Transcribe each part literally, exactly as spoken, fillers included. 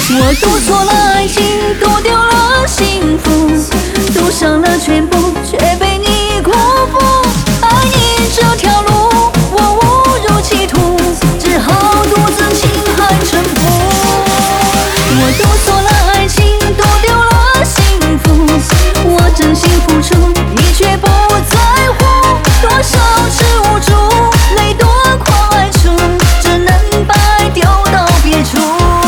我赌错了爱情，赌丢了幸福，赌上了全部，却被你辜负。爱你这条路，我误入歧途，只好独自轻汉沉浮。我赌错了爱情，赌丢了幸福，我真心付出，你却不在乎。多少次无助，泪多狂爱出，只能白丢到别处。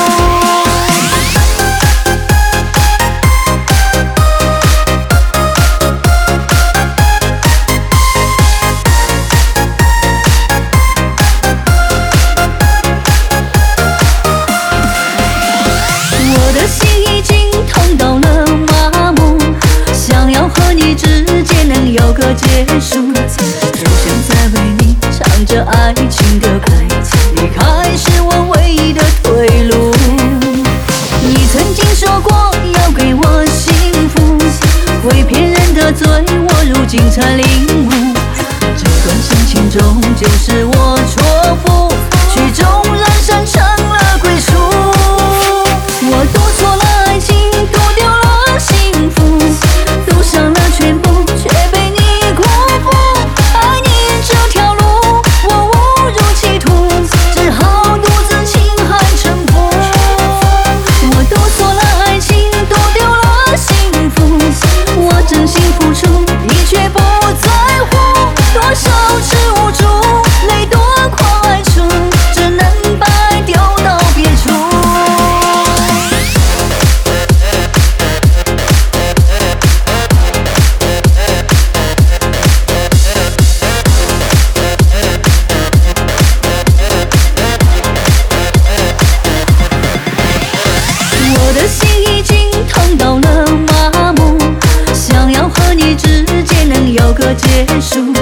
我的心已经痛到了麻木，想要和你之间能有个结束，就像在为你唱着爱情的歌，离开是我唯一的退路。你曾经说过要给我幸福，会骗人的嘴我如今才领悟，这段深情终究是我错付，曲终人散成了归属。我赌错了爱情，赌丢了幸福，赌上了全部，却被你辜负。爱你这条路，我误入歧途，只好独自轻汉沉浮。我赌错了爱情，赌丢了幸福，我真心付出，你却不在乎。多少次无助，泪多狂爱出，只能白丢到别处。我的心已经痛到了麻木，想要和你之间能有个结束，